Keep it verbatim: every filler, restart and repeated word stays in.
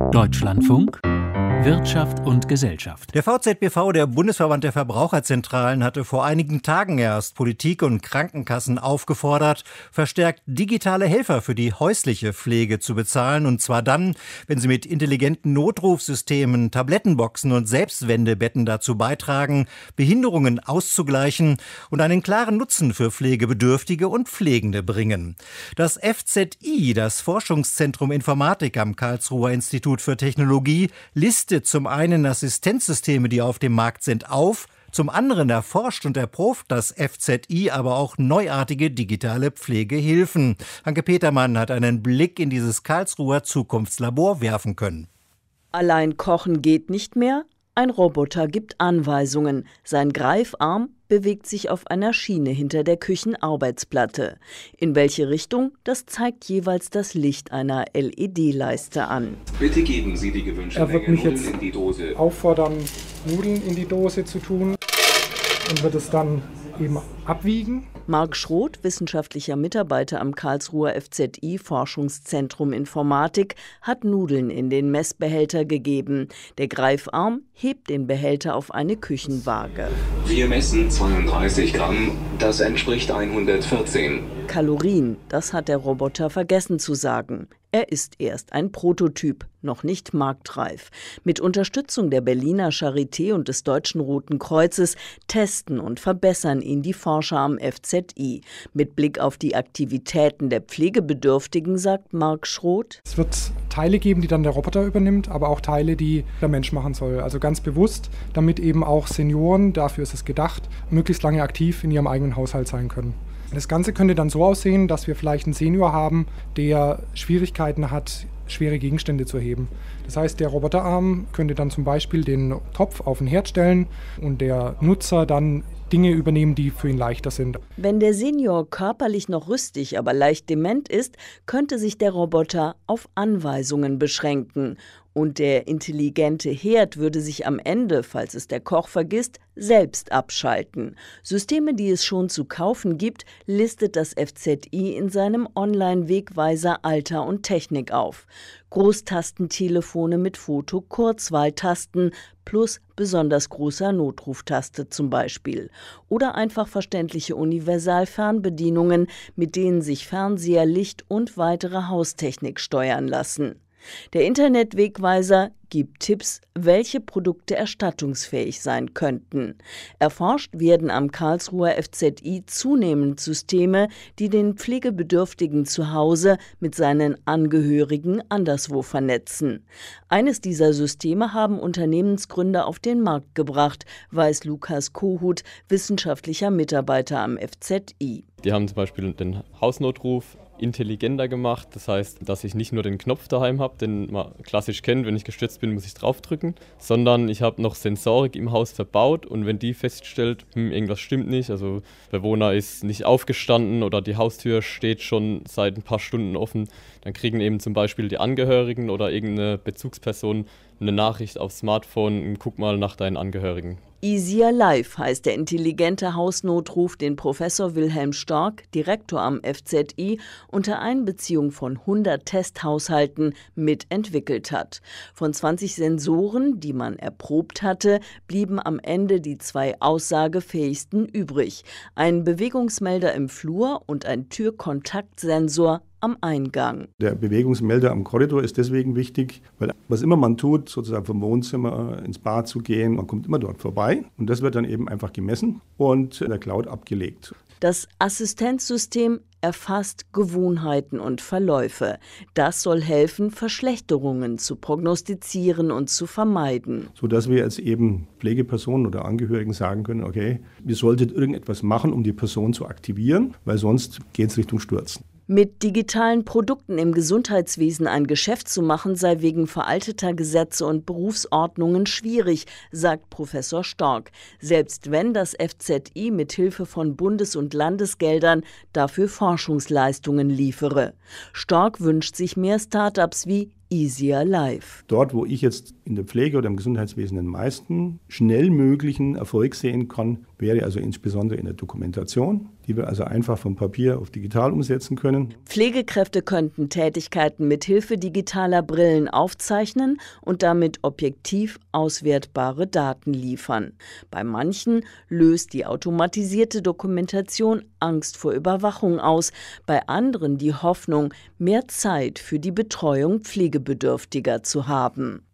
Deutschlandfunk Wirtschaft und Gesellschaft. Der V Z B V, der Bundesverband der Verbraucherzentralen, hatte vor einigen Tagen erst Politik und Krankenkassen aufgefordert, verstärkt digitale Helfer für die häusliche Pflege zu bezahlen. Und zwar dann, wenn sie mit intelligenten Notrufsystemen, Tablettenboxen und Selbstwendebetten dazu beitragen, Behinderungen auszugleichen und einen klaren Nutzen für Pflegebedürftige und Pflegende bringen. Das F Z I, das Forschungszentrum Informatik am Karlsruher Institut für Technologie, listet zum einen Assistenzsysteme, die auf dem Markt sind, auf. Zum anderen erforscht und erprobt das F Z I aber auch neuartige digitale Pflegehilfen. Anke Petermann hat einen Blick in dieses Karlsruher Zukunftslabor werfen können. Allein kochen geht nicht mehr. Ein Roboter gibt Anweisungen. Sein Greifarm bewegt sich auf einer Schiene hinter der Küchenarbeitsplatte. In welche Richtung, das zeigt jeweils das Licht einer L E D-Leiste an. Bitte geben Sie die gewünschte Menge Nudeln in die Dose. Er wird mich jetzt auffordern, Nudeln in die Dose zu tun und wird es dann eben abwiegen. Marc Schroth, wissenschaftlicher Mitarbeiter am Karlsruher F Z I Forschungszentrum Informatik, hat Nudeln in den Messbehälter gegeben. Der Greifarm hebt den Behälter auf eine Küchenwaage. Wir messen zweiunddreißig Gramm, das entspricht hundertvierzehn Kalorien, das hat der Roboter vergessen zu sagen. Er ist erst ein Prototyp, noch nicht marktreif. Mit Unterstützung der Berliner Charité und des Deutschen Roten Kreuzes testen und verbessern ihn die Forscher am F Z I. Mit Blick auf die Aktivitäten der Pflegebedürftigen, sagt Marc Schroth: Es wird Teile geben, die dann der Roboter übernimmt, aber auch Teile, die der Mensch machen soll. Also ganz bewusst, damit eben auch Senioren, dafür ist es gedacht, möglichst lange aktiv in ihrem eigenen Haushalt sein können. Das Ganze könnte dann so aussehen, dass wir vielleicht einen Senior haben, der Schwierigkeiten hat, schwere Gegenstände zu heben. Das heißt, der Roboterarm könnte dann zum Beispiel den Topf auf den Herd stellen und der Nutzer dann Dinge übernehmen, die für ihn leichter sind. Wenn der Senior körperlich noch rüstig, aber leicht dement ist, könnte sich der Roboter auf Anweisungen beschränken. Und der intelligente Herd würde sich am Ende, falls es der Koch vergisst, selbst abschalten. Systeme, die es schon zu kaufen gibt, listet das F Z I in seinem Online-Wegweiser Alter und Technik auf. Großtastentelefone mit Foto-Kurzwahltasten plus besonders großer Notruftaste zum Beispiel. Oder einfach verständliche Universalfernbedienungen, mit denen sich Fernseher, Licht und weitere Haustechnik steuern lassen. Der Internetwegweiser gibt Tipps, welche Produkte erstattungsfähig sein könnten. Erforscht werden am Karlsruher F Z I zunehmend Systeme, die den Pflegebedürftigen zu Hause mit seinen Angehörigen anderswo vernetzen. Eines dieser Systeme haben Unternehmensgründer auf den Markt gebracht, weiß Lukas Kohut, wissenschaftlicher Mitarbeiter am F Z I. Die haben zum Beispiel den Hausnotruf intelligenter gemacht. Das heißt, dass ich nicht nur den Knopf daheim habe, den man klassisch kennt, wenn ich gestürzt bin, muss ich draufdrücken, sondern ich habe noch Sensorik im Haus verbaut und wenn die feststellt, hm, irgendwas stimmt nicht, also Bewohner ist nicht aufgestanden oder die Haustür steht schon seit ein paar Stunden offen, dann kriegen eben zum Beispiel die Angehörigen oder irgendeine Bezugsperson eine Nachricht aufs Smartphone, guck mal nach deinen Angehörigen. Easier Life heißt der intelligente Hausnotruf, den Professor Wilhelm Stork, Direktor am F Z I, unter Einbeziehung von hundert Testhaushalten mitentwickelt hat. Von zwanzig Sensoren, die man erprobt hatte, blieben am Ende die zwei aussagefähigsten übrig. Ein Bewegungsmelder im Flur und ein Türkontaktsensor am Eingang. Der Bewegungsmelder am Korridor ist deswegen wichtig, weil was immer man tut, sozusagen vom Wohnzimmer ins Bad zu gehen, man kommt immer dort vorbei und das wird dann eben einfach gemessen und in der Cloud abgelegt. Das Assistenzsystem erfasst Gewohnheiten und Verläufe. Das soll helfen, Verschlechterungen zu prognostizieren und zu vermeiden. Sodass wir jetzt eben Pflegepersonen oder Angehörigen sagen können, okay, ihr solltet irgendetwas machen, um die Person zu aktivieren, weil sonst geht es Richtung Stürzen. Mit digitalen Produkten im Gesundheitswesen ein Geschäft zu machen, sei wegen veralteter Gesetze und Berufsordnungen schwierig, sagt Professor Stork. Selbst wenn das F Z I mit Hilfe von Bundes- und Landesgeldern dafür Forschungsleistungen liefere. Stork wünscht sich mehr Start-ups wie Easier Life. Dort, wo ich jetzt in der Pflege oder im Gesundheitswesen den meisten schnell möglichen Erfolg sehen kann, wäre also insbesondere in der Dokumentation, die wir also einfach vom Papier auf digital umsetzen können. Pflegekräfte könnten Tätigkeiten mit Hilfe digitaler Brillen aufzeichnen und damit objektiv auswertbare Daten liefern. Bei manchen löst die automatisierte Dokumentation Angst vor Überwachung aus, bei anderen die Hoffnung, mehr Zeit für die Betreuung Pflegebedürftiger zu haben.